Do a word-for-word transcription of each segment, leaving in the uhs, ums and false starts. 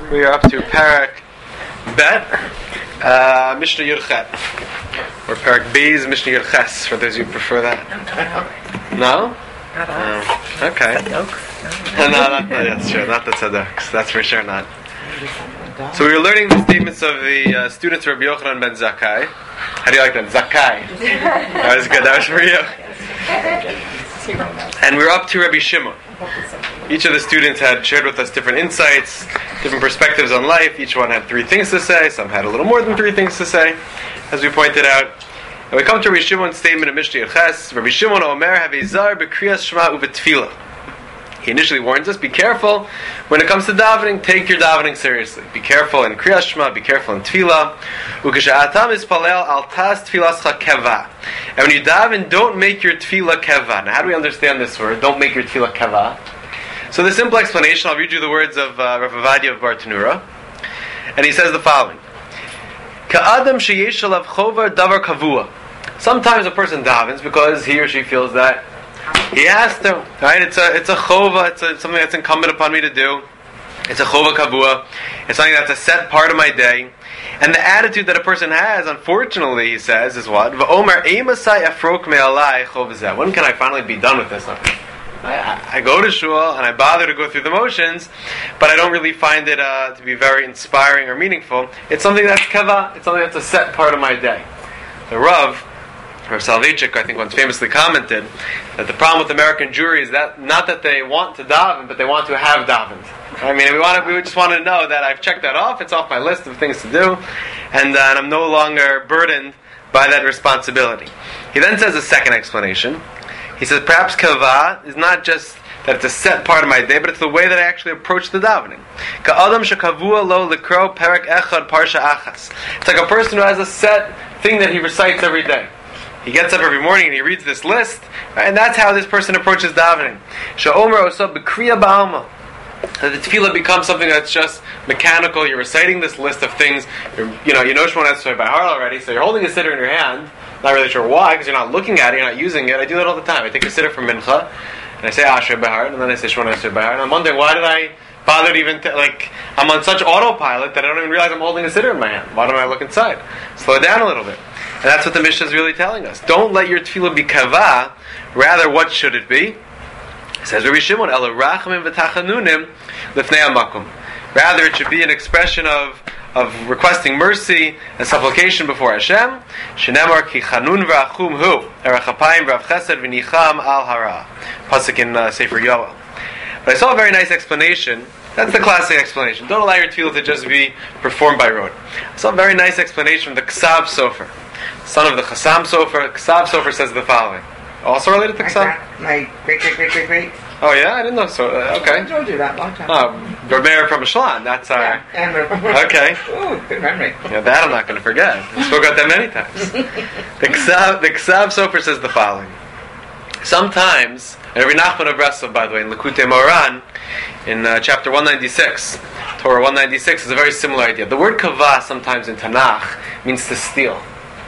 We are up to Parak Bet, uh, Mishnah Yud Chet, or Parak Beis, Mishnah Yud Ches, for those who prefer that. No? Oh, okay. no, not, that's true. Not the Tzadok. That's for sure not. So we were learning the statements of the uh, students of Rabbi Yochanan ben Zakkai. How do you like that? Zakkai. That was good. That was for you. And we were up to Rabbi Shimon. Each of the students had shared with us different insights, different perspectives on life. Each one had three things to say. Some had a little more than three things to say, as we pointed out. And we come to Rabbi Shimon's statement in Mishnah Yud Ches. Rabbi Shimon Omer Havizar b'kriyas Shema u'v'tefillah. He initially warns us, be careful when it comes to davening, take your davening seriously. Be careful in Kriyas Shema, be careful in Tefillah. Ukesha'atam ispalel al tas tefillascha keva. And when you daven, don't make your Tefillah keva. Now how do we understand this word? Don't make your Tefillah keva. So the simple explanation, I'll read you the words of uh, Rav Avadia of Bartanura. And he says the following. Ka'adam sheyesh alav chovar davar kavua. Sometimes a person davens because he or she feels that he has to, right? It's a it's a chova. It's, a, it's something that's incumbent upon me to do. It's a chova kavua. It's something that's a set part of my day. And the attitude that a person has, unfortunately, he says, is what? V'omer eimasai afrok me'alai chovazeh. When can I finally be done with this? I, I go to shul and I bother to go through the motions, but I don't really find it uh, to be very inspiring or meaningful. It's something that's kava. It's something that's a set part of my day. The Rav, Rav Soloveitchik, I think, once famously commented that the problem with American Jewry is that not that they want to daven, but they want to have davened. I mean, we want to, we just want to know that I've checked that off. It's off my list of things to do, and, uh, and I'm no longer burdened by that responsibility. He then says a second explanation. He says perhaps kava is not just that it's a set part of my day, but it's the way that I actually approach the davening. Ka'adam shekavua lo likro perek echad parsha achas. It's like a person who has a set thing that he recites every day. He gets up every morning and he reads this list, right? And that's how this person approaches davening. Sha'omer osab b'kriya ba'alma. That the tefillah becomes something that's just mechanical. You're reciting this list of things. You're, you know, you know Shemona Esrei by heart already, so you're holding a siddur in your hand. Not really sure why, because you're not looking at it, you're not using it. I do that all the time. I take a siddur from Mincha, and I say Ashrei by heart, and then I say Shemona Esrei by heart. And I'm wondering, why did I bother to even, t- like, I'm on such autopilot that I don't even realize I'm holding a siddur in my hand. Why don't I look inside? Slow it down a little bit. And that's what the Mishnah is really telling us. Don't let your tefillah be kava. Rather, what should it be? It says, Rabbi Shimon, Ela rachamim v'tachanunim lifnei hamakum. Rather, it should be an expression of of requesting mercy and supplication before Hashem. Shenemar ki chanun v'achum hu erachapayim v'av chesed v'nicham al hara. Pasuk in uh, Sefer Yoel. But I saw a very nice explanation. That's the classic explanation. Don't allow your tefillah to just be performed by rote. I saw a very nice explanation from the Ksav Sofer, son of the Chassam Sofer. Ksav Sofer says the following. Also related to Ksav? My great, great, great, great, great. Oh yeah, I didn't know so. Uh, okay. I told you that long time. Oh, Rameir from Mishlan. That's our. Yeah, and okay. Ooh, good memory. Yeah, that I'm not going to forget. I spoke about that many times. The Ksav, the Ksav Sofer says the following. Sometimes, and Rabbi Nachman of Breslov, by the way, in Likutei Moharan, in uh, chapter one ninety-six, Torah one ninety-six, is a very similar idea. The word kavah sometimes in Tanakh means to steal.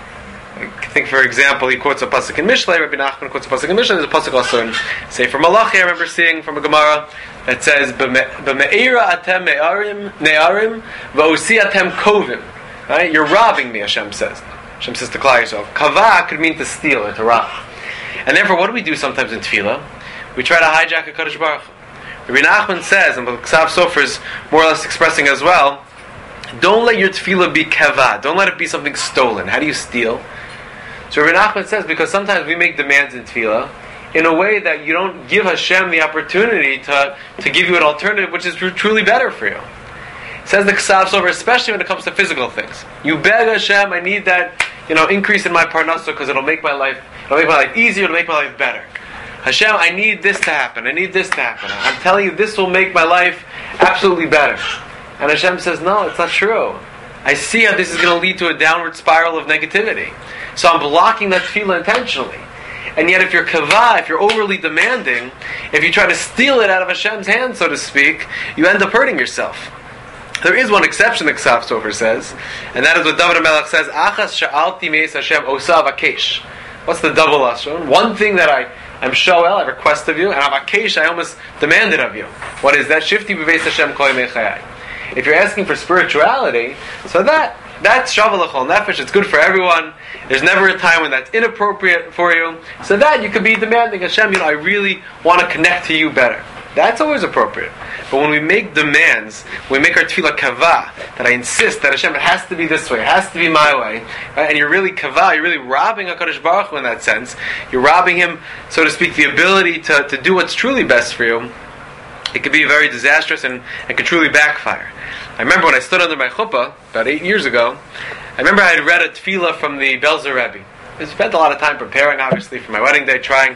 I think, for example, he quotes a pasuk in Mishlei. Rabbi Nachman quotes a pasuk in Mishlei. There's a pasuk also in Sefer Malachi. I remember seeing from a Gemara that says, "B'me'ira atem ne'arim ne'arim v'osi atem kovim." Right? You're robbing me, Hashem says. Hashem says to Klal Yisrael. Kavah could mean to steal or to rob. And therefore, what do we do sometimes in Tefillah? We try to hijack a Kadosh Baruch Hu. Rabbi Nachman says, and Ksav Sofer is more or less expressing as well, don't let your Tefillah be kavah. Don't let it be something stolen. How do you steal? So Rabbi Nachman says, because sometimes we make demands in Tefillah in a way that you don't give Hashem the opportunity to, to give you an alternative which is truly better for you. Says the Ksav Sofer, especially when it comes to physical things. You beg Hashem, I need that, you know, increase in my parnasa because it'll make my life, it'll make my life easier, it'll make my life better. Hashem, I need this to happen, I need this to happen. I'm telling you, this will make my life absolutely better. And Hashem says, no, it's not true. I see how this is going to lead to a downward spiral of negativity. So I'm blocking that tefillah intentionally. And yet if you're kavah, if you're overly demanding, if you try to steal it out of Hashem's hand, so to speak, you end up hurting yourself. There is one exception, the Ksav Sofer says, and that is what David HaMelech says, Achas sha'alti meis Hashem osav akesh. What's the double lashon? One thing that I, I'm shoel, I request of you, and avakesh, I almost demanded of you. What is that? Shifti b'veis Hashem kol yemei chayai. If you're asking for spirituality, so that that's Shava L'Chol Nefesh, it's good for everyone. There's never a time when that's inappropriate for you. So that you could be demanding, Hashem, you know, I really want to connect to you better. That's always appropriate. But when we make demands, when we make our tefillah kavah, that I insist that Hashem, it has to be this way, it has to be my way, right? And you're really kavah, you're really robbing HaKadosh Baruch Hu in that sense. You're robbing Him, so to speak, the ability to, to do what's truly best for you. It could be very disastrous and, and could truly backfire. I remember when I stood under my chuppah, about eight years ago, I remember I had read a tefillah from the Belzer Rebbe. I spent a lot of time preparing, obviously, for my wedding day, trying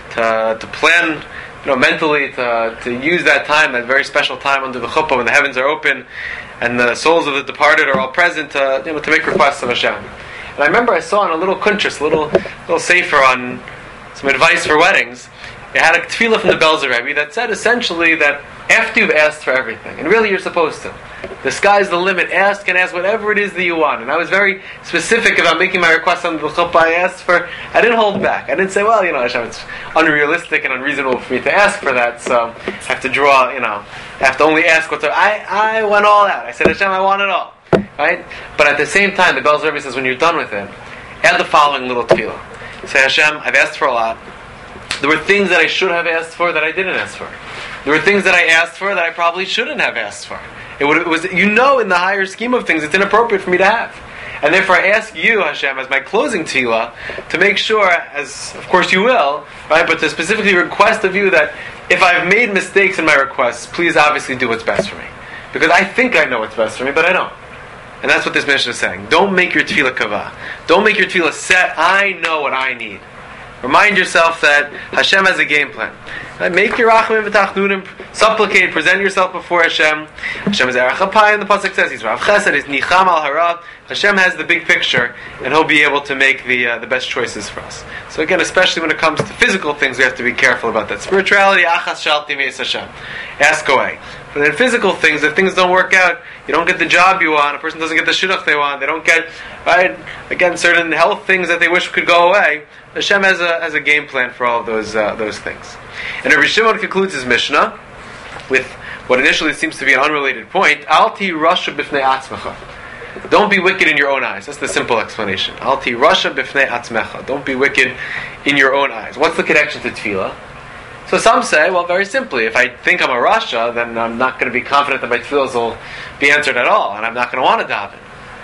to to plan, you know, mentally to to use that time, that very special time under the chuppah when the heavens are open and the souls of the departed are all present, to, you know, to make requests of Hashem. And I remember I saw in a little kuntrus, a little little sefer on some advice for weddings. It had a tefillah from the Belzer Rebbe that said essentially that after you've asked for everything, and really you're supposed to, the sky's the limit, ask and ask whatever it is that you want. And I was very specific about making my request on the chuppah. I asked for, I didn't hold back. I didn't say, well, you know, Hashem, it's unrealistic and unreasonable for me to ask for that, so I have to draw, you know, I have to only ask what's. I, I went all out. I said, Hashem, I want it all. Right? But at the same time, the Belzer Rebbe says, when you're done with it, add the following little tefillah. Say, Hashem, I've asked for a lot. There were things that I should have asked for that I didn't ask for. There were things that I asked for that I probably shouldn't have asked for. It, would, it was, you know, in the higher scheme of things, it's inappropriate for me to have. And therefore I ask you, Hashem, as my closing tefillah, to make sure, as of course you will, right, but to specifically request of you that if I've made mistakes in my requests, please obviously do what's best for me. Because I think I know what's best for me, but I don't. And that's what this Mishnah is saying. Don't make your tefillah kavah. Don't make your tefillah set, I know what I need. Remind yourself that Hashem has a game plan. Right? Make your rachamim v'tachnunim, supplicate, present yourself before Hashem. Hashem is Erech HaPayim, the pasuk says. He's Rav Chesed, he's Nicham al Harav. Hashem has the big picture, and He'll be able to make the uh, the best choices for us. So again, especially when it comes to physical things, we have to be careful about that. Spirituality, achas shalti meis Hashem. Ask away. But then physical things, if things don't work out, you don't get the job you want, a person doesn't get the shidduch they want, they don't get, right, again, certain health things that they wish could go away, Hashem has a has a game plan for all of those uh, those things. And Rabbi Shimon concludes his Mishnah with what initially seems to be an unrelated point. Alti rasha b'fnei atzmecha. Don't be wicked in your own eyes. That's the simple explanation. Alti rasha b'fnei atzmecha. Don't be wicked in your own eyes. What's the connection to tefillah? So some say, well, very simply, if I think I'm a rasha, then I'm not going to be confident that my tefillahs will be answered at all, and I'm not going to want to daven.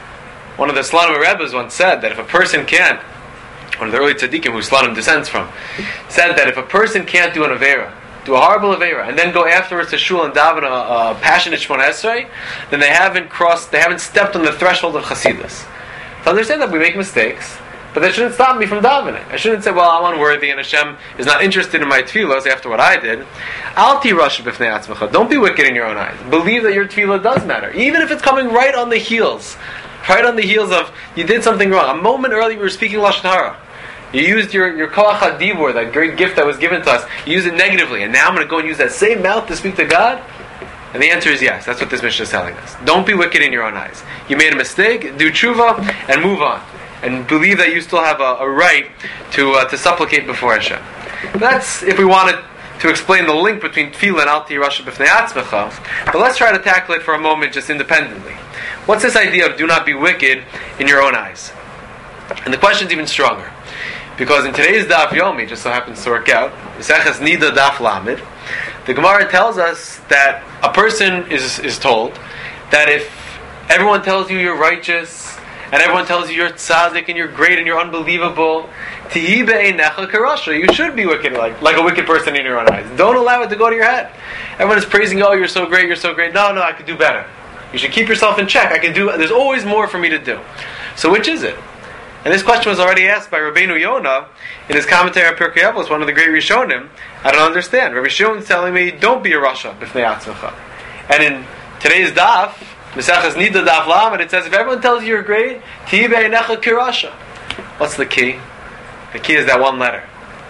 One of the Slonimer Rebbes once said that if a person can't, one of the early tzaddikim who Slonim descends from, said that if a person can't do an avera, do a horrible avera, and then go afterwards to shul and daven a, a passionate Shemona Esrei, then they haven't crossed, they haven't stepped on the threshold of Chassidus. To understand that we make mistakes, but that shouldn't stop me from davening. I shouldn't say, well, I'm unworthy and Hashem is not interested in my tefillos after what I did. Alti rasha b'fnei atzmecha. Don't be wicked in your own eyes. Believe that your tefillah does matter, even if it's coming right on the heels. Right on the heels of, you did something wrong. A moment earlier we were speaking Lashon Hara. You used your, your koach hadibur, that great gift that was given to us, you used it negatively, and now I'm going to go and use that same mouth to speak to God? And the answer is yes. That's what this Mishnah is telling us. Don't be wicked in your own eyes. You made a mistake, do tshuva, and move on. And believe that you still have a, a right to uh, to supplicate before Hashem. That's if we wanted to explain the link between tefillah and alti rasha b'fnei atzmecha. But let's try to tackle it for a moment just independently. What's this idea of do not be wicked in your own eyes? And the question's even stronger. Because in today's Daf Yomi, just so happens to work out, Maseches Nida Daf Lamed, the Gemara tells us that a person is is told that if everyone tells you you're righteous, and everyone tells you you're tzaddik and you're great and you're unbelievable, Tihi be'einecha karasha, you should be wicked, like, like a wicked person in your own eyes. Don't allow it to go to your head. Everyone is praising you, oh, you're so great, you're so great. No, no, I could do better. You should keep yourself in check. I can do. There's always more for me to do. So which is it? And this question was already asked by Rabbeinu Yonah in his commentary on Pirkei Avos, one of the great Rishonim. I don't understand. Rabbi Shimon's telling me, don't be a rasha b'fnei atzmecha. And in today's daf, Maseches Nida Daf Lamed, it says, if everyone tells you you're great, Tihi be'einecha kirasha. What's the key? The key is that one letter.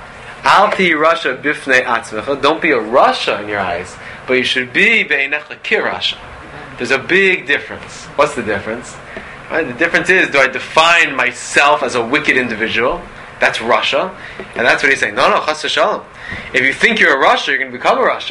Al tihi rasha b'fnei atzmecha. Don't be a rasha in your eyes, but you should be be'einecha kirasha. There's a big difference. What's the difference? Right? The difference is, do I define myself as a wicked individual? That's rasha. And that's what he's saying. No, no, chas v'shalom. If you think you're a rasha, you're going to become a rasha.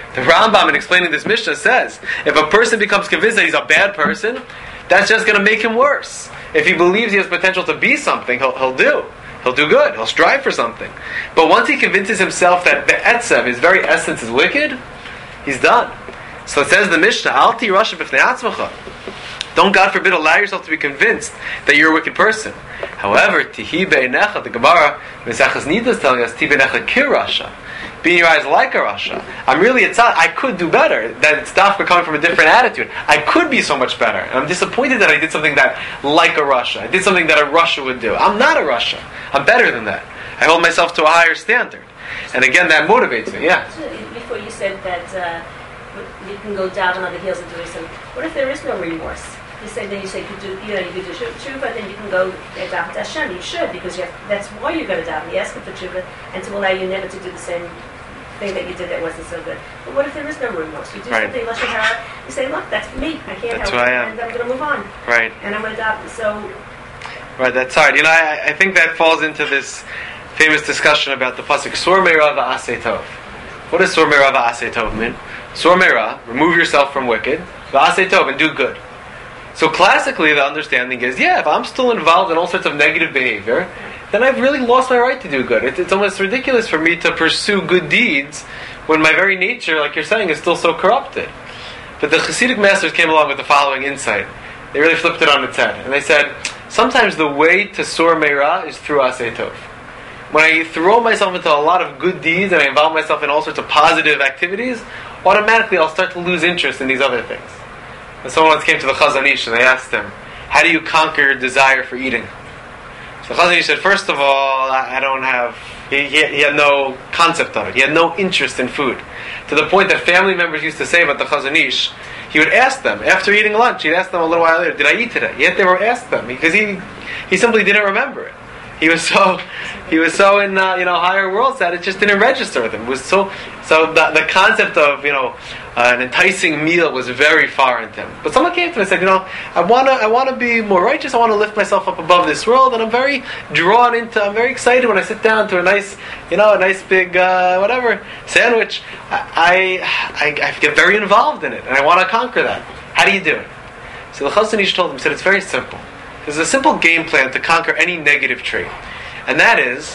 The Rambam, in explaining this Mishnah, says, if a person becomes convinced that he's a bad person, that's just going to make him worse. If he believes he has potential to be something, he'll, he'll do. He'll do good. He'll strive for something. But once he convinces himself that the etzev, his very essence, is wicked, he's done. So it says in the Mishnah, Al ti rasha b'fnei atzmacha. Don't, God forbid, allow yourself to be convinced that you're a wicked person. However, tihi be'enecha, the Gemara, Mesachas Nida is telling us, tihi be'enecha kirasha. Be in your eyes like a rasha. I'm really a tzad. I could do better. That it's dafka coming from a different attitude. I could be so much better. And I'm disappointed that I did something that like a rasha. I did something that a rasha would do. I'm not a rasha. I'm better than that. I hold myself to a higher standard. And again, that motivates me. Yeah. Before you said that uh, you can go down on the heels of doing something. What if there is no remorse? You say then you say you do you know you could do tshuva, then you can go daven to Hashem. You should, because you have, that's why you're going to daven. You ask him for tshuva and to allow you never to do the same thing that you did that wasn't so good. But what if there is no remorse? You do right. something lashon hara. You say, look, that's me. I can't that's help it, and I'm going to move on. Right. And I'm going to daven. So. Right. That's hard. You know, I, I think that falls into this famous discussion about the pasuk Sor Meira v'aseh tov. What does Sor Meira v'aseh tov mean? Sor Meira, remove yourself from wicked, v'aseh tov, and do good. So classically, the understanding is, yeah, if I'm still involved in all sorts of negative behavior, then I've really lost my right to do good. It's, it's almost ridiculous for me to pursue good deeds when my very nature, like you're saying, is still so corrupted. But the Hasidic masters came along with the following insight. They really flipped it on its head. And they said, sometimes the way to Sor Meira is through Aseh Tov. When I throw myself into a lot of good deeds and I involve myself in all sorts of positive activities, automatically I'll start to lose interest in these other things. And someone once came to the Chazon Ish and they asked him, how do you conquer your desire for eating? So the Chazon Ish said, first of all, I, I don't have, he, he, he had no concept of it. He had no interest in food. To the point that family members used to say about the Chazon Ish, he would ask them, after eating lunch, he'd ask them a little while later, did I eat today? Yet they were asked them, because he, he simply didn't remember it. He was so, he was so in uh, you know higher worlds that it just didn't register with him. It was so, so the, the concept of you know uh, an enticing meal was very foreign to him. But someone came to him and said, you know, I wanna, I wanna be more righteous. I want to lift myself up above this world, and I'm very drawn into. I'm very excited when I sit down to a nice, you know, a nice big uh, whatever sandwich. I, I, I get very involved in it, and I want to conquer that. How do you do it? So the Chazon Ish told him, he said, it's very simple. There's a simple game plan to conquer any negative trait. And that is,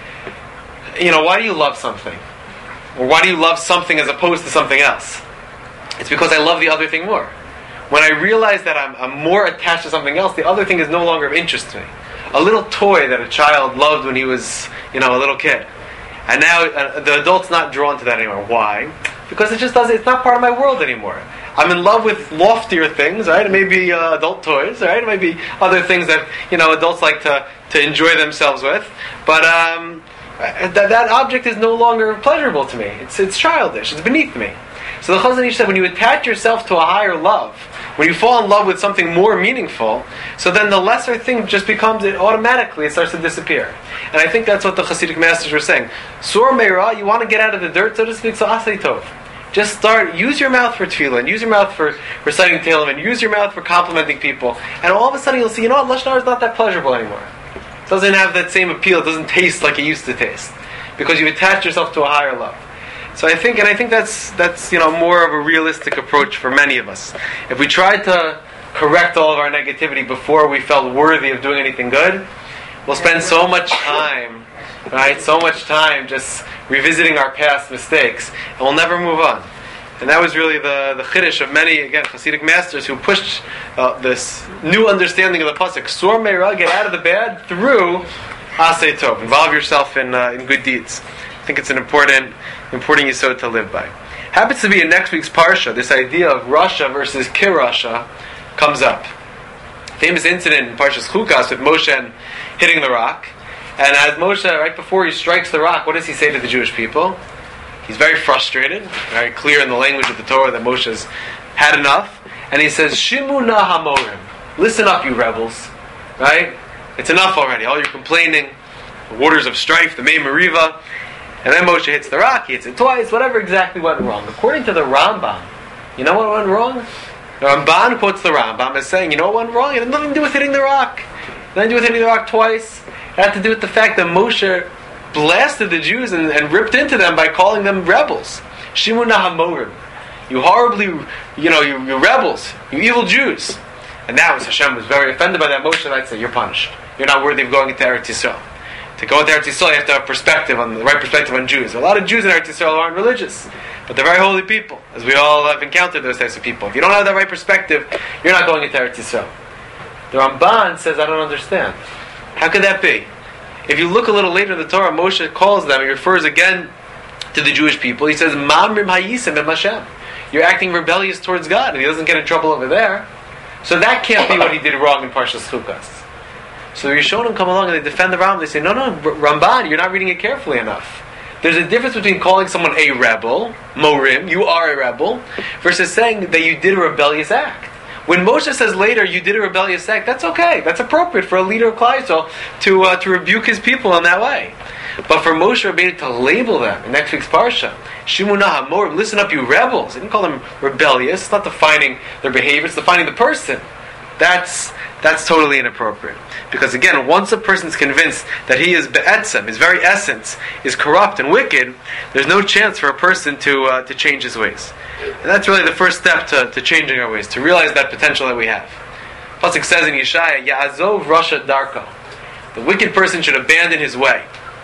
you know, why do you love something? Or why do you love something as opposed to something else? It's because I love the other thing more. When I realize that I'm, I'm more attached to something else, the other thing is no longer of interest to me. A little toy that a child loved when he was, you know, a little kid. And now uh, the adult's not drawn to that anymore. Why? Because it just doesn't, it's not part of my world anymore. I'm in love with loftier things, right? It may be uh, adult toys, right? It may be other things that, you know, adults like to, to enjoy themselves with. But um, that, that object is no longer pleasurable to me. It's it's childish. It's beneath me. So the Chazon Ish said, when you attach yourself to a higher love, when you fall in love with something more meaningful, so then the lesser thing just becomes, it automatically, it starts to disappear. And I think that's what the Hasidic masters were saying. Sor Meira, you want to get out of the dirt, so to speak, so Aseh Tov. Just start, use your mouth for tefillah, use your mouth for reciting Tehillim, and use your mouth for complimenting people. And all of a sudden you'll see, you know what, Lashon Hara is not that pleasurable anymore. It doesn't have that same appeal, it doesn't taste like it used to taste. Because you attach yourself to a higher love. So I think, and I think that's, that's you know, more of a realistic approach for many of us. If we tried to correct all of our negativity before we felt worthy of doing anything good, we'll spend so much time, right, so much time just revisiting our past mistakes, and we'll never move on. And that was really the, the chiddush of many, again, Hasidic masters who pushed uh, this new understanding of the pasuk. Sor Meira, get out of the bad through Aseh Tov. Involve yourself in uh, in good deeds. I think it's an important, important yisod to live by. Happens to be in next week's parsha, this idea of Rasha versus Kirasha comes up. Famous incident in Parshas Chukas with Moshe and hitting the rock. And as Moshe, right before he strikes the rock, what does he say to the Jewish people? He's very frustrated, very clear in the language of the Torah that Moshe's had enough. And he says, Shimu na hamorim. Listen up, you rebels. Right? It's enough already. All your complaining, the waters of strife, the Mei Meriva. And then Moshe hits the rock, he hits it twice, whatever exactly went wrong. According to the Rambam, you know what went wrong? The Ramban quotes the Rambam as saying, you know what went wrong? It had nothing to do with hitting the rock. It had nothing to do with hitting the rock twice. It had to do with the fact that Moshe blasted the Jews and, and ripped into them by calling them rebels. Shimuna Hamorim. You horribly, you know, you, you rebels, you evil Jews. And that was, Hashem was very offended by that. Moshe might say, you're punished. You're not worthy of going into Eretz Yisrael. To go into Eretz Yisrael, you have to have perspective on the right perspective on Jews. A lot of Jews in Eretz Yisrael aren't religious, but they're very holy people, as we all have encountered those types of people. If you don't have that right perspective, you're not going into Eretz Yisrael. The Ramban says, I don't understand. How could that be? If you look a little later in the Torah, Moshe calls them, he refers again to the Jewish people. He says, Mamrim Hayisem em Hashem. You're acting rebellious towards God, and he doesn't get in trouble over there. So that can't be what he did wrong in Parshas Chukas. So the Rishonim come along and they defend the Rambam. They say, no, no, Ramban, you're not reading it carefully enough. There's a difference between calling someone a rebel, Morim, you are a rebel, versus saying that you did a rebellious act. When Moshe says later, you did a rebellious act, that's okay. That's appropriate for a leader of Klal Yisrael to, uh, to rebuke his people in that way. But for Moshe Rabbeinu to label them in next week's Parsha, Shimuna HaMorim, listen up you rebels. He didn't call them rebellious. It's not defining their behavior, it's defining the person. That's that's totally inappropriate. Because again, once a person's convinced that he is be'etzem, his very essence, is corrupt and wicked, there's no chance for a person to uh, to change his ways. And that's really the first step to, to changing our ways, to realize that potential that we have. Pasuk says in Yeshaya, Ya'azov Rasha Darko. The wicked person should abandon his way.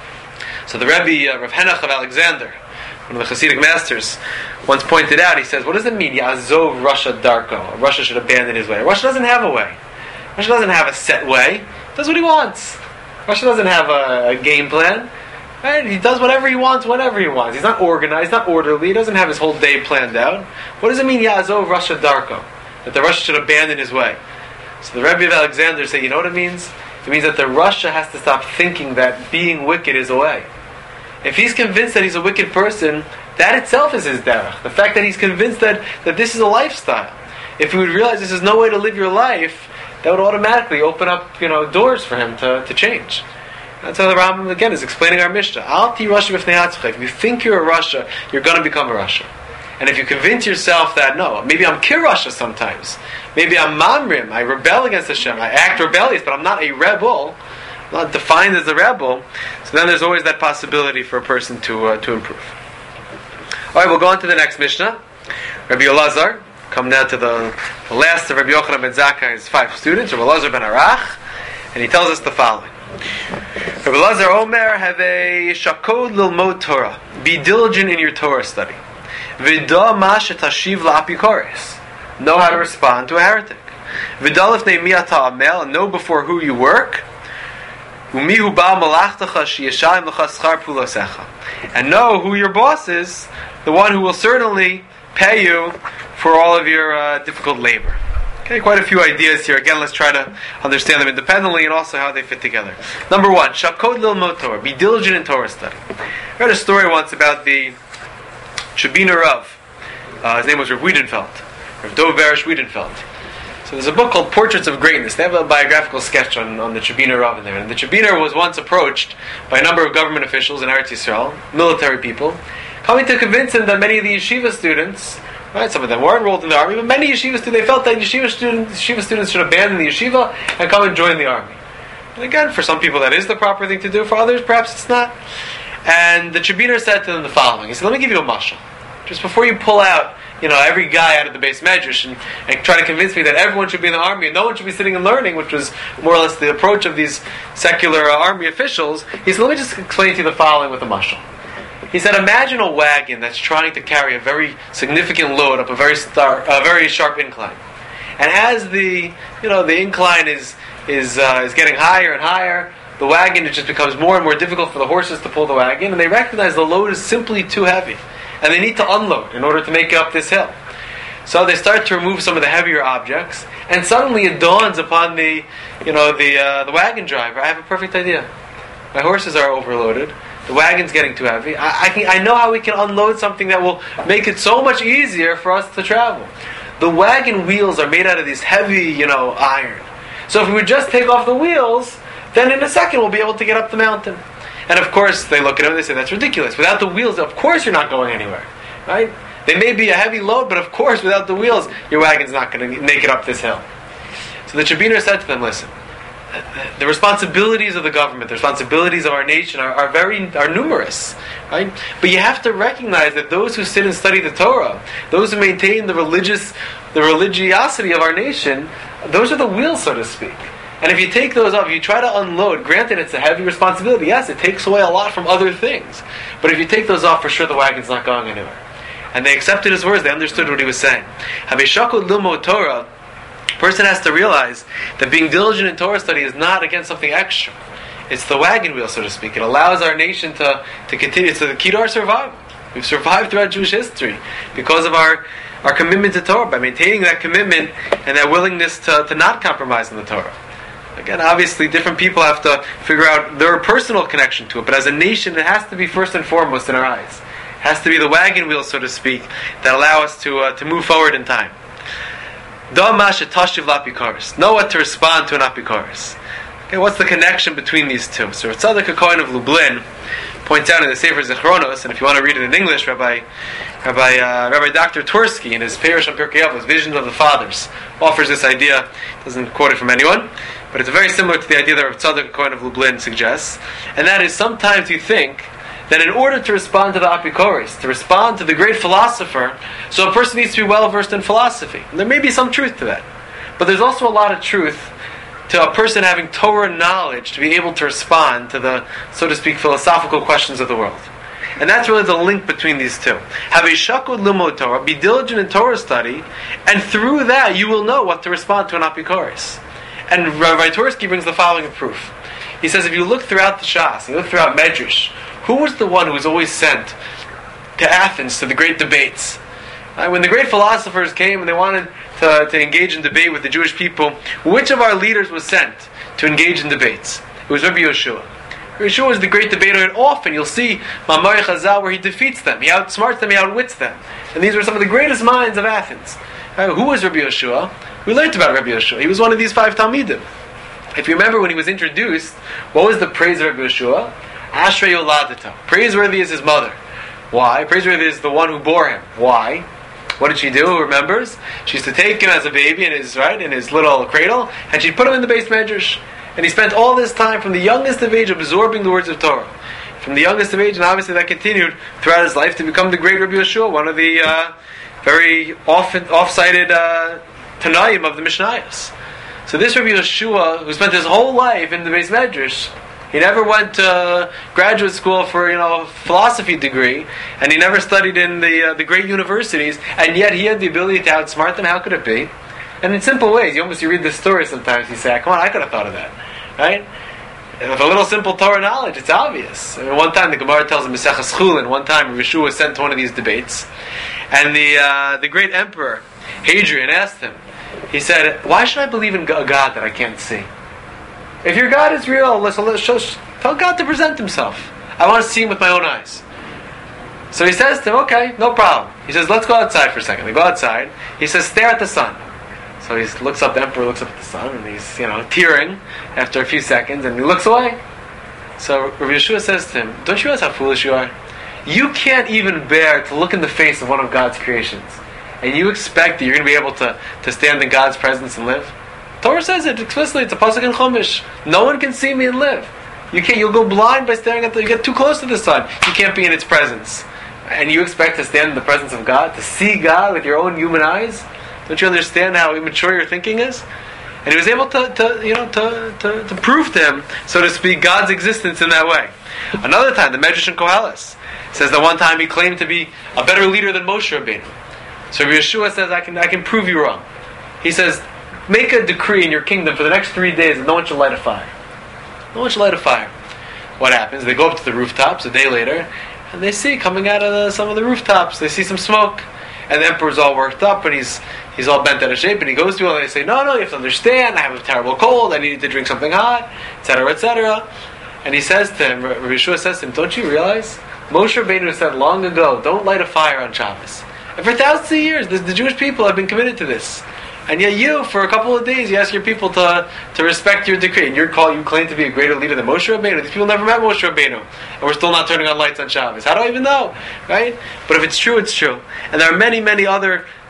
So the Rebbe, uh, Rav Henach of Alexander, one of the Hasidic masters, once pointed out, he says, what does it mean, Ya'azov Rasha Darko? A Rasha should abandon his way. A Rasha doesn't have a way. A Rasha doesn't have a set way. He does what he wants. A Rasha doesn't have a, a game plan. Right? He does whatever he wants, whenever he wants. He's not organized, not orderly. He doesn't have his whole day planned out. What does it mean, Ya'azov Rasha Darko? That the Rasha should abandon his way. So the Rebbe of Alexander said, you know what it means? It means that the Rasha has to stop thinking that being wicked is a way. If he's convinced that he's a wicked person, that itself is his derech. The fact that he's convinced that, that this is a lifestyle. If he would realize this is no way to live your life, that would automatically open up, you know, doors for him to, to change. That's how the Rambam, again, is explaining our Mishnah. Al ti Rasha b'fnei atzmcha. If you think you're a Rasha, you're going to become a Rasha. And if you convince yourself that, no, maybe I'm Kir Rasha sometimes. Maybe I'm Mamrim. I rebel against Hashem. I act rebellious, but I'm not a rebel. I'm not defined as a rebel. So then there's always that possibility for a person to uh, to improve. All right, we'll go on to the next Mishnah. Rabbi Elazar. Come now to the, the last of Rabbi Yochanan ben Zakkai's five students, Rabbi Elazar ben Arach. And he tells us the following. Rabbi Elazar Omer, have a shakod lilmod Torah. Be diligent in your Torah study. V'da ma shetashiv la'apikoris. Know how to respond to a heretic. V'da lefnei mi ata amel, and know before who you work. Umihu ba malachtecha sheyashayim lecha schar pulasecha. And know who your boss is, the one who will certainly pay you for all of your uh, difficult labor. Okay, quite a few ideas here. Again, let's try to understand them independently and also how they fit together. Number one, Shakod lilmod Torah. Be diligent in Torah study. I read a story once about the Shabina Rav. Uh, his name was Rav Wiedenfeld. Rav Dov Berish Wiedenfeld. So there's a book called Portraits of Greatness. They have a biographical sketch on, on the Shabina Rav in there. And the Shabina was once approached by a number of government officials in Eretz Yisrael, military people, coming to convince him that many of the yeshiva students, right, some of them were enrolled in the army, but many yeshiva students, they felt that yeshiva students, yeshiva students should abandon the yeshiva and come and join the army. And again, for some people that is the proper thing to do, for others perhaps it's not. And the Shabiner said to them the following. He said, let me give you a mashal. Just before you pull out, you know, every guy out of the base medrash and, and try to convince me that everyone should be in the army and no one should be sitting and learning, which was more or less the approach of these secular uh, army officials, he said, let me just explain to you the following with a mashal. He said, imagine a wagon that's trying to carry a very significant load up a very star, a very sharp incline. And as the, you know, the incline is is uh, is getting higher and higher, the wagon, it just becomes more and more difficult for the horses to pull the wagon, and they recognize the load is simply too heavy. And they need to unload in order to make it up this hill. So they start to remove some of the heavier objects, and suddenly it dawns upon the, you know, the uh, the wagon driver, I have a perfect idea. My horses are overloaded. The wagon's getting too heavy. I, I, can, I know how we can unload something that will make it so much easier for us to travel. The wagon wheels are made out of this heavy, you know, iron. So if we would just take off the wheels, then in a second we'll be able to get up the mountain. And of course, they look at him and they say, that's ridiculous. Without the wheels, of course you're not going anywhere. Right? They may be a heavy load, but of course, without the wheels, your wagon's not going to make it up this hill. So the Shabiner said to them, listen, the responsibilities of the government, the responsibilities of our nation are, are very are numerous, right? But you have to recognize that those who sit and study the Torah, those who maintain the religious, the religiosity of our nation, those are the wheels, so to speak. And if you take those off, if you try to unload, granted it's a heavy responsibility, yes, it takes away a lot from other things. But if you take those off, for sure the wagon's not going anywhere. And they accepted his words, they understood what he was saying. Haveshakot lilmod Torah, a person has to realize that being diligent in Torah study is not against something extra. It's the wagon wheel, so to speak. It allows our nation to, to continue. It's the key to our survival. We've survived throughout Jewish history because of our, our commitment to Torah, by maintaining that commitment and that willingness to, to not compromise on the Torah. Again, obviously, different people have to figure out their personal connection to it, but as a nation, it has to be first and foremost in our eyes. It has to be the wagon wheel, so to speak, that allow us to uh, to move forward in time. Know what to respond to an apikoros. Okay, what's the connection between these two? So Tzadok HaKohen of Lublin points out in the Sefer Zichronos, and if you want to read it in English, Rabbi Rabbi uh, Rabbi Doctor Twersky in his Perush on Pirkei Avos, Visions of the Fathers, offers this idea. Doesn't quote it from anyone, but it's very similar to the idea that Rav Tzadok HaKohen of Lublin suggests, and that is sometimes you think that in order to respond to the apikoros, to respond to the great philosopher, so a person needs to be well versed in philosophy. And there may be some truth to that, but there's also a lot of truth to a person having Torah knowledge to be able to respond to the, so to speak, philosophical questions of the world. And that's really the link between these two. Have a shakod limod Torah, be diligent in Torah study, and through that you will know what to respond to an apikoros. And Rabbi Twersky brings the following proof. He says, if you look throughout the Shas, you look throughout Medrash, who was the one who was always sent to Athens to the great debates? Right? When the great philosophers came and they wanted to, to engage in debate with the Jewish people, which of our leaders was sent to engage in debates? It was Rabbi Yehoshua. Rabbi Yehoshua was the great debater, and often you'll see Mamar Chazal where he defeats them, he outsmarts them, he outwits them. And these were some of the greatest minds of Athens. Right? Who was Rabbi Yehoshua? We learned about Rabbi Yehoshua. He was one of these five Talmidim. If you remember when he was introduced, what was the praise of Rabbi Yehoshua? Ashrei Yoladita. Praiseworthy is his mother. Why? Praiseworthy is the one who bore him. Why? What did she do? Who remembers? She used to take him as a baby in his right in his little cradle, and she'd put him in the base medrash. And he spent all this time from the youngest of age absorbing the words of Torah. From the youngest of age, and obviously that continued throughout his life to become the great Rabbi Yehoshua, one of the uh, very often off-cited uh, Tanaim of the Mishnayos. So this Rabbi Yehoshua, who spent his whole life in the base medrash, he never went to graduate school for, you know, a philosophy degree, and he never studied in the uh, the great universities, and yet he had the ability to outsmart them. How could it be? And in simple ways, you almost you read this story sometimes, you say, come on, I could have thought of that, right? And with a little simple Torah knowledge, it's obvious. I mean, one time the Gemara tells in Maseches Chulin, one time Yehoshua was sent to one of these debates, and the uh, the great emperor Hadrian asked him. He said, "Why should I believe in a God that I can't see? If your God is real, let's, let's show, tell God to present himself. I want to see him with my own eyes." So he says to him, okay, no problem. He says, let's go outside for a second. They go outside. He says, stare at the sun. So he looks up, the emperor looks up at the sun, and he's, you know, tearing after a few seconds, and he looks away. So Rabbi Yehoshua says to him, don't you realize how foolish you are? You can't even bear to look in the face of one of God's creations. And you expect that you're going to be able to, to stand in God's presence and live? Torah says it explicitly. It's a pasuk in Chumash. No one can see me and live. You can't. You'll go blind by staring at the. You get too close to the sun. You can't be in its presence. And you expect to stand in the presence of God, to see God with your own human eyes? Don't you understand how immature your thinking is? And he was able to, to you know, to, to, to prove to him, so to speak, God's existence in that way. Another time, the Medrash in Koheles says that one time he claimed to be a better leader than Moshe Rabbeinu. So Yehoshua says, I can, I can prove you wrong. He says, make a decree in your kingdom for the next three days that no one should light a fire. No one should light a fire. What happens? They go up to the rooftops a day later, and they see coming out of the, some of the rooftops, they see some smoke. And the emperor's all worked up, and he's he's all bent out of shape, and he goes to him, and they say, no, no, you have to understand, I have a terrible cold, I need to drink something hot, et cetera, et cetera. And he says to him, Rabbi Yehoshua says to him, don't you realize? Moshe Rabbeinu said long ago, don't light a fire on Shabbos. And for thousands of years, the, the Jewish people have been committed to this. And yet you, for a couple of days, you ask your people to to respect your decree. And you're called, you claim to be a greater leader than Moshe Rabbeinu. These people never met Moshe Rabbeinu. And we're still not turning on lights on Shabbos. How do I even know? Right? But if it's true, it's true. And there are many, many other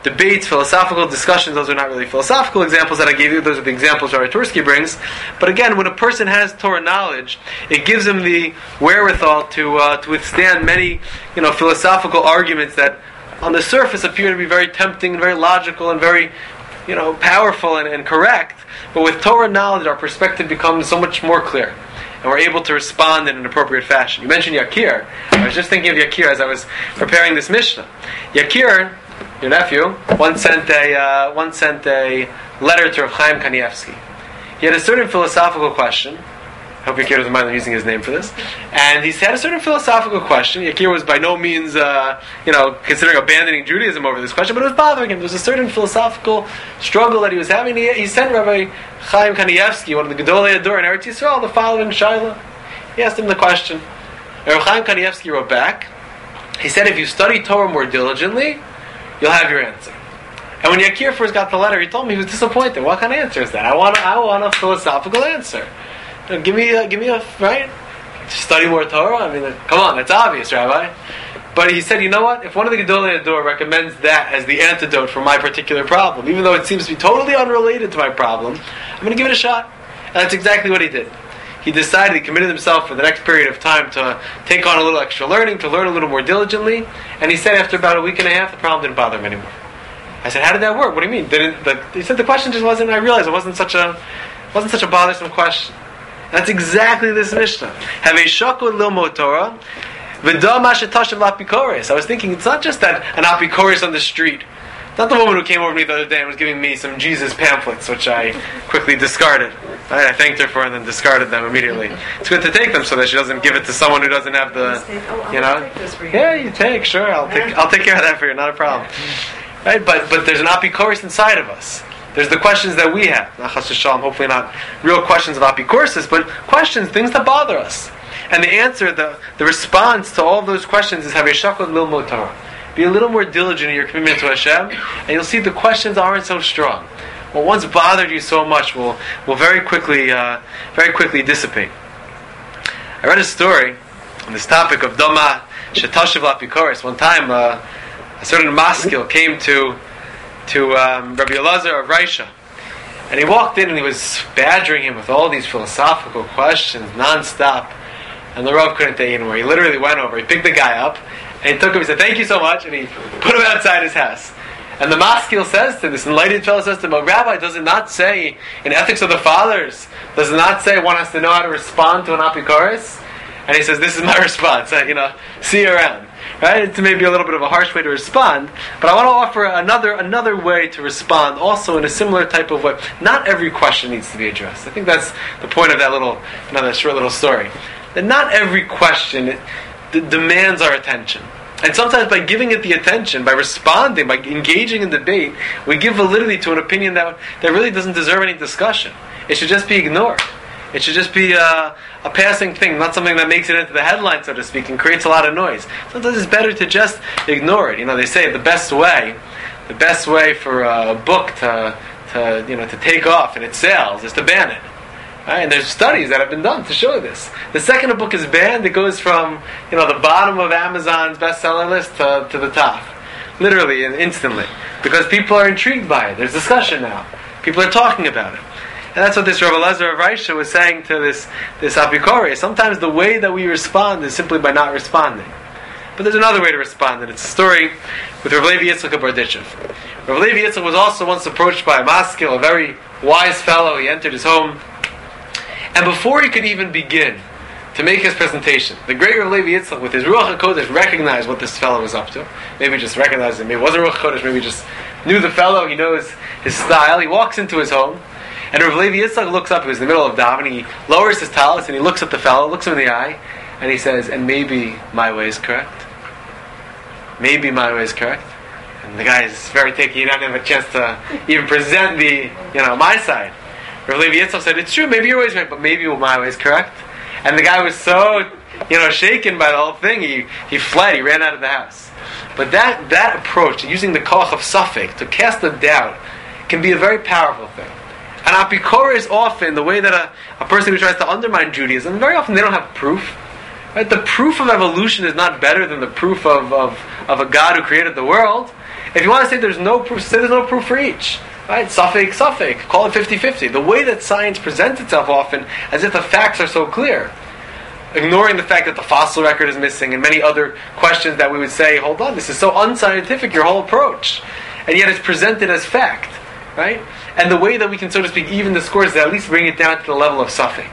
debates, philosophical discussions. Those are not really philosophical examples that I gave you. Those are the examples Rabbi Tursky brings. But again, when a person has Torah knowledge, it gives him the wherewithal to uh, to withstand many, you know, philosophical arguments that on the surface appear to be very tempting and very logical and very, you know, powerful and, and correct. But with Torah knowledge, our perspective becomes so much more clear, and we're able to respond in an appropriate fashion. You mentioned Yakir. I was just thinking of Yakir as I was preparing this Mishnah. Yakir, your nephew, once sent a uh, once sent a letter to Rav Chaim Kanievsky. He had a certain philosophical question. I hope Yakir doesn't mind I'm using his name for this. And he had a certain philosophical question. Yakir was by no means, uh, you know, considering abandoning Judaism over this question, but it was bothering him. There was a certain philosophical struggle that he was having. He, he sent Rabbi Chaim Kanievsky, one of the Gedolei Ador in Eretz Yisrael, the following shaila. He asked him the question. And Rabbi Chaim Kanievsky wrote back. He said, if you study Torah more diligently, you'll have your answer. And when Yakir first got the letter, he told me he was disappointed. What kind of answer is that? I want, I want a philosophical answer. You know, give me, a, give me a right. Study more Torah. I mean, like, come on, that's obvious, Rabbi. But he said, you know what? If one of the Gedolei Ador recommends that as the antidote for my particular problem, even though it seems to be totally unrelated to my problem, I'm going to give it a shot. And that's exactly what he did. He decided, he committed himself for the next period of time to take on a little extra learning, to learn a little more diligently. And he said, after about a week and a half, the problem didn't bother him anymore. I said, how did that work? What do you mean? Didn't the, he said the question just wasn't. I realized it wasn't such a wasn't such a bothersome question. That's exactly this Mishnah. Have a shakul lilmod Torah, v'da mashetashav lapikoris. I was thinking, it's not just that an apikoris on the street. It's not the woman who came over to me the other day and was giving me some Jesus pamphlets, which I quickly discarded. I thanked her for it and then discarded them immediately. It's good to take them so that she doesn't give it to someone who doesn't have the, you know. Yeah, you take, sure. I'll take, I'll take care of that for you. Not a problem. Right? But but there's an apikoris inside of us. There's the questions that we have. Hopefully not real questions of apikoris, but questions, things that bother us. And the answer, the, the response to all of those questions is have a shakot lilmod Torah. Be a little more diligent in your commitment to Hashem, and you'll see the questions aren't so strong. What once bothered you so much will will very quickly uh, very quickly dissipate. I read a story on this topic of Doma Shetashiv Lapikoris. One time, uh, a certain maskil came to to um, Rabbi Elazar of Raisha, and he walked in and he was badgering him with all these philosophical questions non-stop, and the Rav couldn't take it anymore. He literally went over, he picked the guy up, and he took him, he said, thank you so much, and he put him outside his house. And the maskil says to this enlightened fellow, says to him, oh, Rabbi, does it not say in Ethics of the Fathers, does it not say one has to know how to respond to an apikoris? And he says, this is my response, uh, you know, see you around. Right? It's maybe a little bit of a harsh way to respond, but I want to offer another another way to respond, also in a similar type of way. Not every question needs to be addressed. I think that's the point of that little, another short little story. That not every question d- demands our attention. And sometimes by giving it the attention, by responding, by engaging in debate, we give validity to an opinion that, that really doesn't deserve any discussion. It should just be ignored. It should just be a, a passing thing, not something that makes it into the headline, so to speak, and creates a lot of noise. Sometimes it's better to just ignore it. You know, they say the best way, the best way for a book to, to you know, to take off in its sales is to ban it. Right? And there's studies that have been done to show this. The second a book is banned, it goes from, you know, the bottom of Amazon's bestseller list to, to the top, literally and instantly, because people are intrigued by it. There's discussion now. People are talking about it. And that's what this Rav Elazar of Raisha was saying to this this apikoris. Sometimes the way that we respond is simply by not responding. But there's another way to respond, and it's a story with Rav Levi Yitzchak of Berditchev. Rav Levi Yitzchak was also once approached by a maskil, a very wise fellow. He entered his home, and before he could even begin to make his presentation, the great Rav Levi Yitzchak, with his Ruach HaKodesh, recognized what this fellow was up to. Maybe just recognized him. Maybe it wasn't Ruach HaKodesh. Maybe he just knew the fellow. He knows his style. He walks into his home, and Rav Levi Yitzchak looks up. He was in the middle of davening. He lowers his talis and he looks at the fellow, looks him in the eye, and he says, "And maybe my way is correct. Maybe my way is correct." And the guy is very taken. He doesn't have a chance to even present the, you know, my side. Rav Levi Yitzchak said, "It's true. Maybe your way is right, but maybe my way is correct." And the guy was so, you know, shaken by the whole thing. He he fled. He ran out of the house. But that that approach, using the koach of suffix to cast a doubt, can be a very powerful thing. And apikora is often the way that a, a person who tries to undermine Judaism, very often they don't have proof. Right? The proof of evolution is not better than the proof of, of, of a God who created the world. If you want to say there's no proof, say there's no proof for each. Right? Suffix, suffix. Call it fifty-fifty. The way that science presents itself often, as if the facts are so clear, ignoring the fact that the fossil record is missing and many other questions that we would say, hold on, this is so unscientific, your whole approach. And yet it's presented as fact. Right? And the way that we can, so to speak, even discourse is at least bring it down to the level of suffix.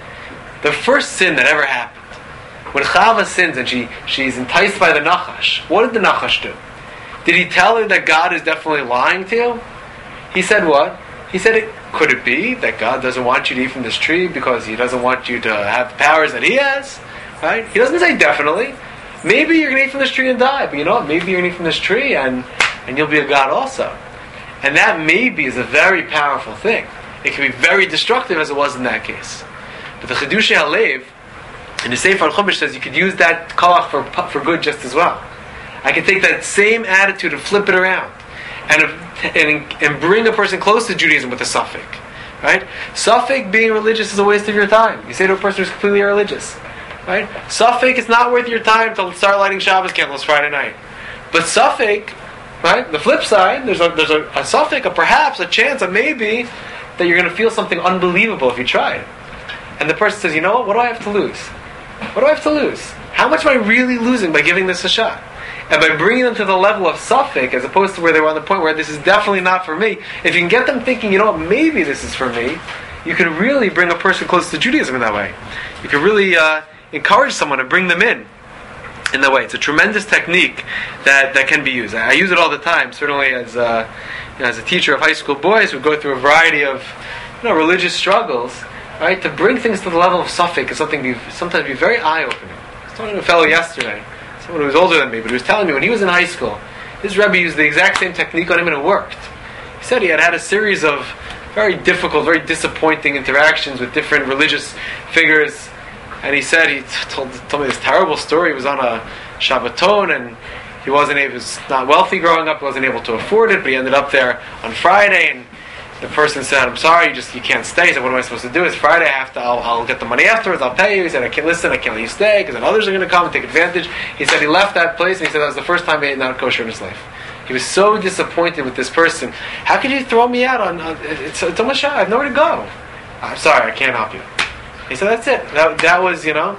The first sin that ever happened, when Chava sins and she she's enticed by the Nachash, what did the Nachash do? Did he tell her that God is definitely lying to you? He said what? He said, it, could it be that God doesn't want you to eat from this tree because He doesn't want you to have the powers that He has? Right? He doesn't say definitely. Maybe you're going to eat from this tree and die, but you know what? Maybe you're going to eat from this tree and, and you'll be a God also. And that maybe is a very powerful thing. It can be very destructive as it was in that case. But the Chidushei HaLev, in the Sefer Chumash, says you could use that koach for, for good just as well. I can take that same attitude and flip it around. And, and, and bring a person close to Judaism with a suffix. Right? Suffix being religious is a waste of your time. You say to a person who's completely irreligious. Right? Suffix is not worth your time to start lighting Shabbos candles Friday night. But suffix, right? The flip side, there's a there's a, a suffix, a perhaps, a chance, a maybe, that you're going to feel something unbelievable if you try it. And the person says, you know what? What do I have to lose? What do I have to lose? How much am I really losing by giving this a shot? And by bringing them to the level of suffix, as opposed to where they were on the point where this is definitely not for me, if you can get them thinking, you know what, maybe this is for me, you can really bring a person close to Judaism in that way. You can really uh, encourage someone and bring them in in that way. It's a tremendous technique that, that can be used. I use it all the time, certainly as a, you know, as a teacher of high school boys who go through a variety of you know, religious struggles. Right? To bring things to the level of suffix is something be, sometimes be very eye-opening. I was talking to a fellow yesterday, someone who was older than me, but he was telling me when he was in high school, his Rebbe used the exact same technique on him and it worked. He said he had had a series of very difficult, very disappointing interactions with different religious figures, and he said, he told, told me this terrible story. He was on a Shabbaton and he wasn't able, he was not wealthy growing up, he wasn't able to afford it, but he ended up there on Friday and the person said, I'm sorry, you just you can't stay. He said, what am I supposed to do? It's Friday, I have to, I'll, I'll get the money afterwards, I'll pay you. He said, I can't listen, I can't let you stay, because then others are going to come and take advantage. He said he left that place, and he said that was the first time he ate not kosher in his life. He was so disappointed with this person. How could you throw me out on, on it's, it's almost shot, I have nowhere to go. I'm sorry, I can't help you. He said, that's it. That, that was, you know.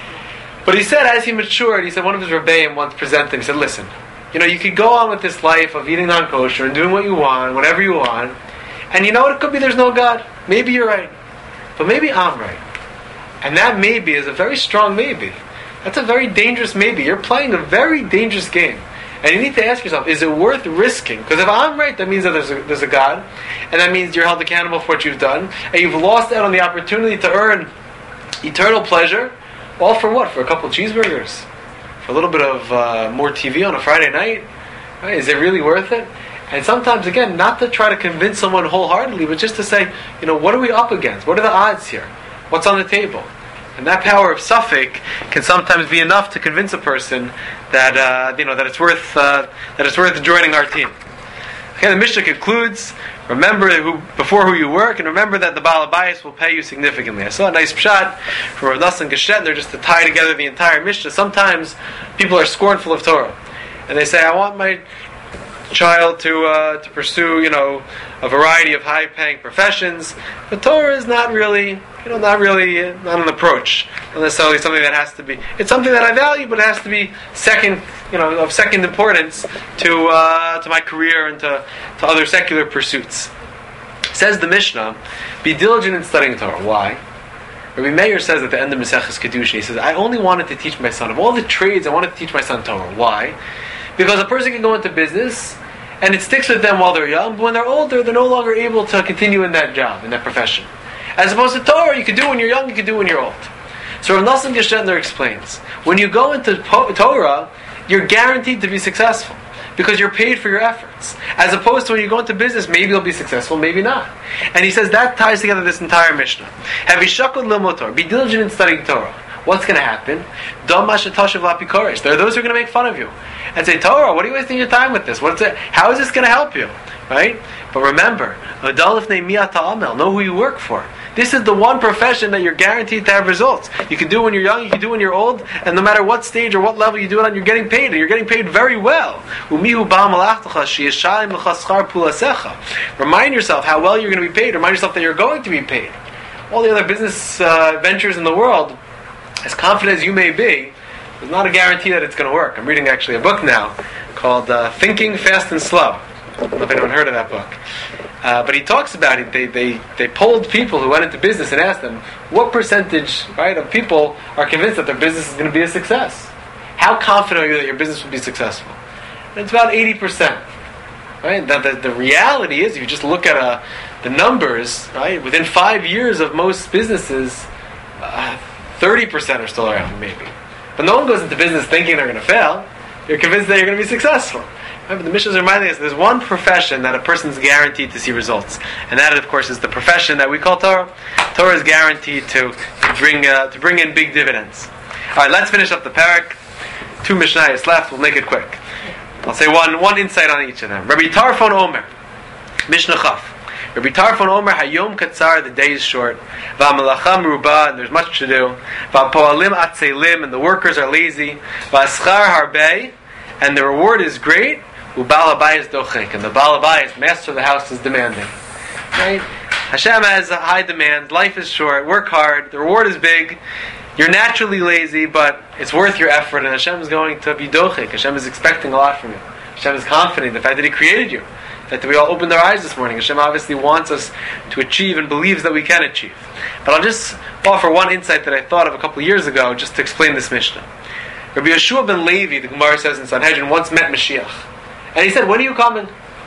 But he said, as he matured, he said, one of his rebbeim once presented him, he said, listen, you know, you could go on with this life of eating non-kosher and doing what you want, whatever you want, and you know what? It could be there's no God. Maybe you're right. But maybe I'm right. And that maybe is a very strong maybe. That's a very dangerous maybe. You're playing a very dangerous game. And you need to ask yourself, is it worth risking? Because if I'm right, that means that there's a, there's a God. And that means you're held accountable for what you've done. And you've lost out on the opportunity to earn eternal pleasure. All for what? For a couple of cheeseburgers? For a little bit of uh, more T V on a Friday night? Right? Is it really worth it? And sometimes, again, not to try to convince someone wholeheartedly, but just to say, you know, what are we up against? What are the odds here? What's on the table? And that power of suffix can sometimes be enough to convince a person that uh, you know that it's worth uh, that it's worth joining our team. Okay, the Mishnah concludes: remember who, before who you work, and remember that the Baal Habayis will pay you significantly. I saw a nice pshat from Rav Nosson Geshetner just to tie together the entire Mishnah. Sometimes people are scornful of Torah, and they say, "I want my child to uh, to pursue, you know, a variety of high-paying professions." But Torah is not really, you know, not really, uh, not an approach. Not necessarily something that has to be. It's something that I value, but it has to be second, you know, of second importance to uh, to my career and to, to other secular pursuits. Says the Mishnah, be diligent in studying Torah. Why? Rabbi Meir says at the end of Maseches Kedushin, he says, I only wanted to teach my son, of all the trades, I wanted to teach my son Torah. Why? Because a person can go into business and it sticks with them while they're young, but when they're older, they're no longer able to continue in that job, in that profession. As opposed to Torah, you can do when you're young, you can do when you're old. So Rav Nosson Geshetner explains, when you go into Torah, you're guaranteed to be successful, because you're paid for your efforts. As opposed to when you go into business, maybe you'll be successful, maybe not. And he says that ties together this entire Mishnah. Havishakod lilmod Torah, be diligent in studying Torah. What's going to happen? There are those who are going to make fun of you and say, Torah, what are you wasting your time with this? What's it? How is this going to help you? Right? But remember, know who you work for. This is the one profession that you're guaranteed to have results. You can do it when you're young, you can do it when you're old, and no matter what stage or what level you do it on, you're getting paid, and you're getting paid very well. Remind yourself how well you're going to be paid. Remind yourself that you're going to be paid. All the other business uh, ventures in the world, as confident as you may be, there's not a guarantee that it's going to work. I'm reading actually a book now called uh, Thinking Fast and Slow. I don't know if anyone heard of that book. Uh, but he talks about it. They, they they polled people who went into business and asked them, what percentage, right, of people are convinced that their business is going to be a success? How confident are you that your business will be successful? And it's about eighty percent. Right? The, the, the reality is, if you just look at uh, the numbers, right, within five years of most businesses, uh, thirty percent are still around, maybe. But no one goes into business thinking they're going to fail. You're convinced that you're going to be successful. Remember, the Mishnah is reminding us there's one profession that a person's guaranteed to see results, and that, of course, is the profession that we call Torah. Torah is guaranteed to, to bring uh, to bring in big dividends. All right, let's finish up the parak. Two Mishnayos left. We'll make it quick. I'll say one one insight on each of them. Rabbi Tarfon Omer, Mishnah Chaf. Rabbi Tarfon Omer, Hayom Katzar, the day is short. V'amalacha meruba, and there's much to do. V'poalim atzelim, and the workers are lazy. V'aschar harbei, and the reward is great. U'bal habayis dochek, and the bal habayis, master of the house, is demanding. Right? Hashem has a high demand. Life is short. Work hard. The reward is big. You're naturally lazy, but it's worth your effort, and Hashem is going to be dochek. Hashem is expecting a lot from you. Hashem is confident in the fact that He created you. That we all opened our eyes this morning. Hashem obviously wants us to achieve and believes that we can achieve. But I'll just offer one insight that I thought of a couple of years ago just to explain this Mishnah. Rabbi Yeshua ben Levi, the Gemara says in Sanhedrin, once met Mashiach. And he said, when are you coming?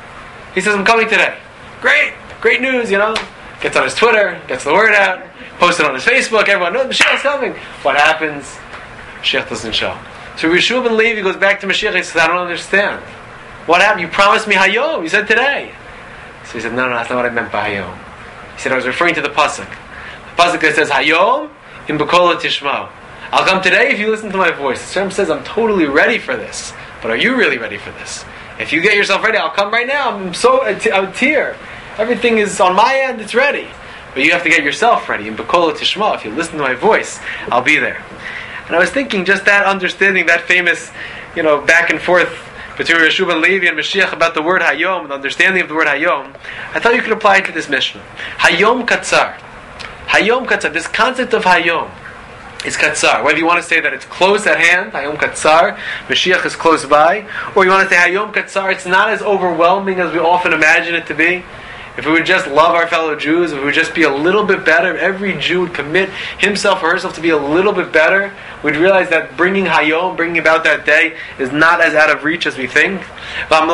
He says, I'm coming today. Great, great news, you know. Gets on his Twitter, gets the word out, posts it on his Facebook, everyone knows Mashiach's coming. What happens? Mashiach doesn't show. So Rabbi Yeshua ben Levi goes back to Mashiach and says, I don't understand. What happened? You promised me Hayom. You said today. So he said, no, no, that's not what I meant by Hayom. He said, I was referring to the Pasuk. The Pasuk that says, Hayom im B'kol Tishmo. I'll come today if you listen to my voice. The Shem says, I'm totally ready for this. But are you really ready for this? If you get yourself ready, I'll come right now. I'm so, I'm tear. Everything is on my end, it's ready. But you have to get yourself ready. In B'kol Tishmo, if you listen to my voice, I'll be there. And I was thinking, just that understanding, that famous, you know, back and forth between Yeshua ben Levi and Mashiach about the word Hayom, the understanding of the word Hayom, I thought you could apply it to this Mishnah. Hayom Katzar. Hayom Katzar. This concept of Hayom is Katzar. Whether you want to say that it's close at hand, Hayom Katzar, Mashiach is close by, or you want to say Hayom Katzar, it's not as overwhelming as we often imagine it to be. If we would just love our fellow Jews, if we would just be a little bit better, if every Jew would commit himself or herself to be a little bit better, we'd realize that bringing Hayom, bringing about that day, is not as out of reach as we think. And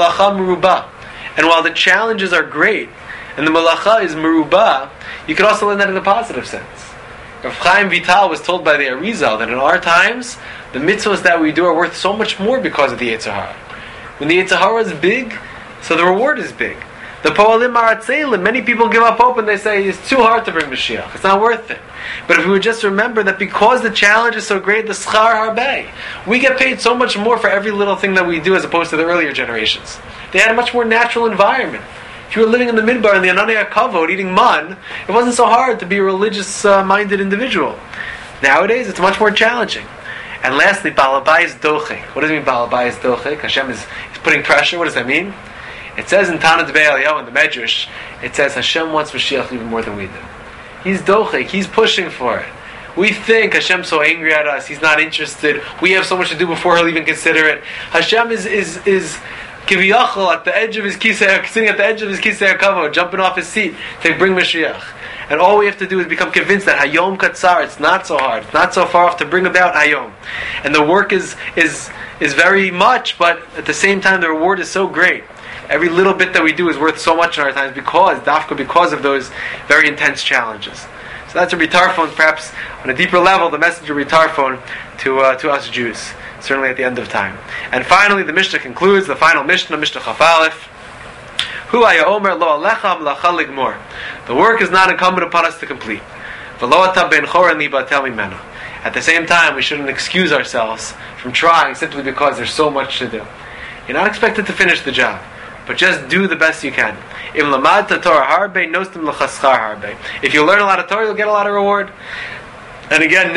while the challenges are great, and the malacha is merubah, you can also learn that in a positive sense. Rav Chaim Vital was told by the Arizal that in our times, the mitzvahs that we do are worth so much more because of the Yetzer Hara. When the Yetzer Hara is big, so the reward is big. The Poalim Maratzelim, many people give up hope and they say it's too hard to bring Mashiach. It's not worth it. But if we would just remember that because the challenge is so great, the schar harbei, we get paid so much more for every little thing that we do as opposed to the earlier generations. They had a much more natural environment. If you were living in the Midbar in the Ananei HaKavod eating man, it wasn't so hard to be a religious-minded uh, individual. Nowadays, it's much more challenging. And lastly, Baal Habayis Dochek. What does it mean, Baal Habayis Dochek? Hashem is, is putting pressure. What does that mean? It says in Tana Devei Eliyahu in the Medrash, it says Hashem wants Mashiach even more than we do. He's dochek, He's pushing for it. We think Hashem's so angry at us, He's not interested, we have so much to do before He'll even consider it. Hashem is is is kiviyachol at the edge of His kisei, sitting at the edge of His kisei hakavod, jumping off His seat to bring Mashiach. And all we have to do is become convinced that Hayom Katzar, it's not so hard, it's not so far off to bring about Hayom. And the work is is is very much, but at the same time the reward is so great. Every little bit that we do is worth so much in our times because, dafka, because of those very intense challenges. So that's Rabbi Tarfon, perhaps on a deeper level, the message of Rabbi Tarfon to uh, to us Jews, certainly at the end of time. And finally, the Mishnah concludes, the final Mishnah, Mishnah Chaf Aleph. Hu haya omer lo alecha melacha ligmor. The work is not incumbent upon us to complete. V'lo ata ben choren li batel mimeno. At the same time, we shouldn't excuse ourselves from trying simply because there's so much to do. You're not expected to finish the job. but just do the best you can. If you learn a lot of Torah, you'll get a lot of reward. And again,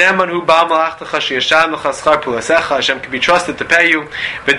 Hashem can be trusted to pay you. And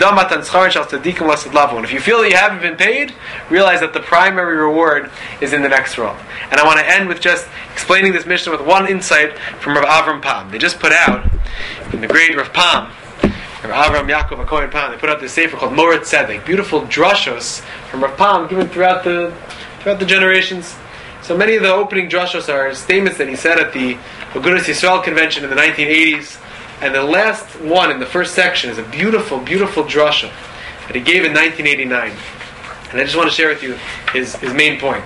if you feel that you haven't been paid, realize that the primary reward is in the next world. And I want to end with just explaining this mission with one insight from Rav Avram Pam. They just put out, in the great Rav Pam, Rav Avram Yaakov HaKohen Pam, they put out this sefer called Morat Tzedek, beautiful drushos from Rav Pam given throughout the throughout the generations. So many of the opening drushos are statements that he said at the Agudas Yisrael convention in the nineteen eighties, and the last one in the first section is a beautiful, beautiful drasha that he gave in nineteen eighty-nine. And I just want to share with you his, his main point.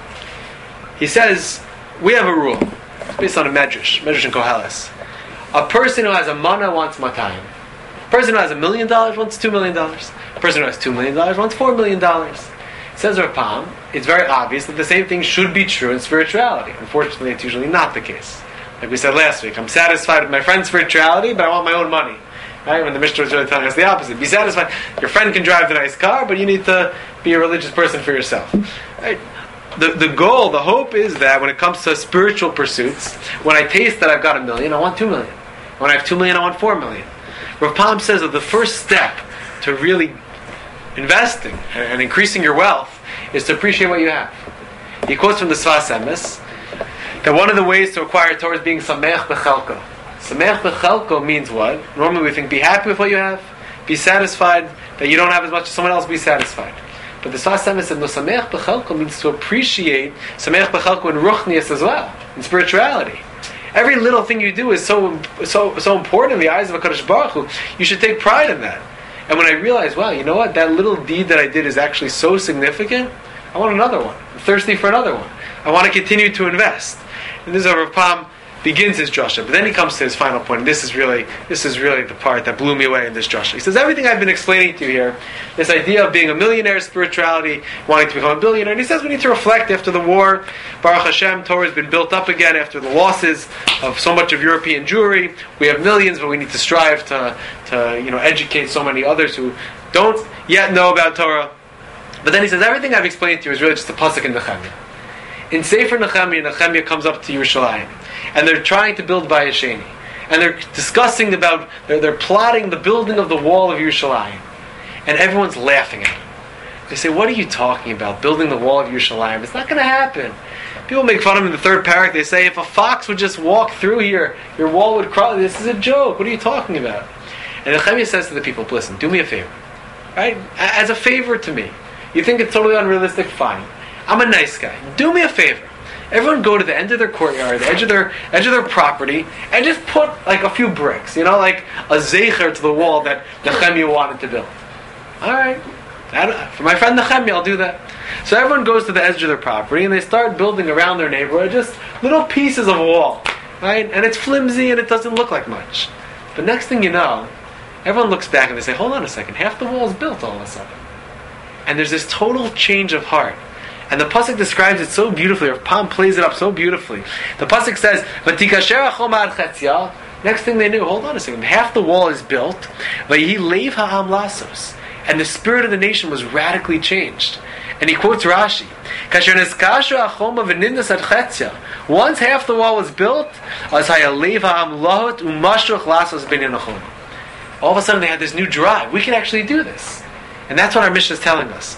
He says, we have a rule. It's based on a medrash, medrash in Koheles. A person who has a mana wants matayim. A person who has a million dollars wants two million dollars. A person who has two million dollars wants four million dollars. Says Rav Pam, it's very obvious that the same thing should be true in spirituality. Unfortunately, it's usually not the case. Like we said last week, I'm satisfied with my friend's spirituality, but I want my own money. Right? When the Mishnah was really telling us the opposite. Be satisfied. Your friend can drive the nice car, but you need to be a religious person for yourself. Right? The, the goal, the hope is that when it comes to spiritual pursuits, when I taste that I've got a million, I want two million. When I have two million, I want four million. Rav Pam says that the first step to really investing and increasing your wealth is to appreciate what you have. He quotes from the Sfas Emes that one of the ways to acquire Torah is being Sameach B'chelko. Sameach B'chelko means what? Normally we think be happy with what you have, be satisfied that you don't have as much as someone else, be satisfied. But the Sfas Emes said, no, Sameach B'chelko means to appreciate Sameach B'chelko in Ruchnius as well, in spirituality. Every little thing you do is so so so important in the eyes of HaKadosh Baruch Hu. You should take pride in that. And when I realized, wow, you know what? That little deed that I did is actually so significant, I want another one. I'm thirsty for another one. I want to continue to invest. And this is how Rav Pam begins his drasha. But then he comes to his final point. And this is really this is really the part that blew me away in this drasha. He says, everything I've been explaining to you here, this idea of being a millionaire, spirituality, wanting to become a billionaire, and he says we need to reflect after the war. Baruch Hashem, Torah has been built up again after the losses of so much of European Jewry. We have millions, but we need to strive to, to you know, educate so many others who don't yet know about Torah. But then he says, everything I've explained to you is really just a pasuk in Nehemiah. In Sefer Nehemiah, Nehemiah comes up to Yerushalayim, and they're trying to build Bayis Sheni, and they're discussing about, they're, they're plotting the building of the wall of Yerushalayim, and everyone's laughing at them. They say, what are you talking about, building the wall of Yerushalayim? It's not going to happen. People make fun of him in the third parak. They say, if a fox would just walk through here, your wall would crawl. This is a joke. What are you talking about? And Nehemiah says to the people, listen, do me a favor. Right? As a favor to me. You think it's totally unrealistic? Fine. I'm a nice guy. Do me a favor. Everyone go to the end of their courtyard, the edge of their edge of their property, and just put like a few bricks, you know, like a zecher to the wall that Nehemiah wanted to build. All right. For my friend Nehemiah, I'll do that. So everyone goes to the edge of their property, and they start building around their neighborhood just little pieces of wall, right? And it's flimsy, and it doesn't look like much. But next thing you know, everyone looks back, and they say, hold on a second, half the wall is built all of a sudden. And there's this total change of heart. And the pasuk describes it so beautifully, or Pam plays it up so beautifully. The pasuk says, "V'tikasher hachom ad chetzia." Next thing they knew, hold on a second, half the wall is built. V'yihi leiv ha'am lasos, and the spirit of the nation was radically changed. And he quotes Rashi, "Kasher neskasher hachom v'nindas ad chetzia." Once half the wall was built, as haya leiv ha'am lahot u'mashuch lasos b'nei nachom. All of a sudden, they had this new drive. We can actually do this, and that's what our mission is telling us.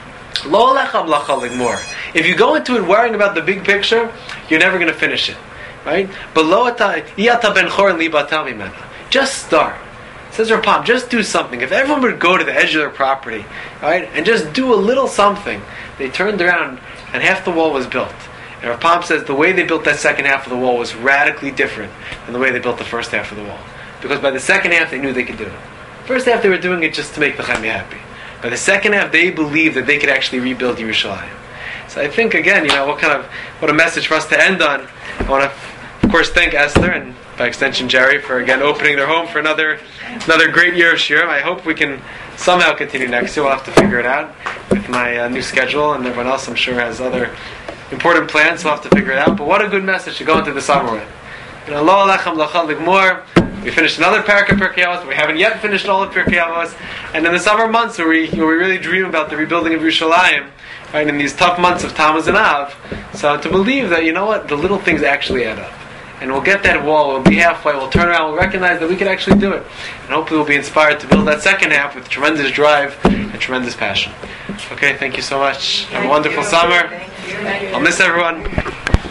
Lo lechem lachalik more. If you go into it worrying about the big picture, you're never going to finish it, right? But lo ata iyata ben chor libatam imena. Just start. Says Rav Pam, just do something. If everyone would go to the edge of their property, right, and just do a little something, they turned around and half the wall was built. And Rav Pam says the way they built that second half of the wall was radically different than the way they built the first half of the wall, because by the second half they knew they could do it. First half they were doing it just to make Nehemiah happy. By the second half, they believed that they could actually rebuild Yerushalayim. So I think, again, you know, what kind of, what a message for us to end on. I want to, of course, thank Esther and, by extension, Jerry for, again, opening their home for another another great year of Shiurim. I hope we can somehow continue next year. We'll have to figure it out with my uh, new schedule, and everyone else, I'm sure, has other important plans, so we'll have to figure it out. But what a good message to go into the summer with. You know, lo lechem lachal ligmor. We finished another parak of Pirkei Avos, but we haven't yet finished all of Pirkei Avos. And in the summer months where we, where we really dream about the rebuilding of Yerushalayim, right, in these tough months of Tammuz and Av, so to believe that, you know what, the little things actually add up. And we'll get that wall, we'll be halfway, we'll turn around, we'll recognize that we can actually do it. And hopefully we'll be inspired to build that second half with tremendous drive and tremendous passion. Okay, thank you so much. Have a wonderful summer. Thank you. I'll miss everyone.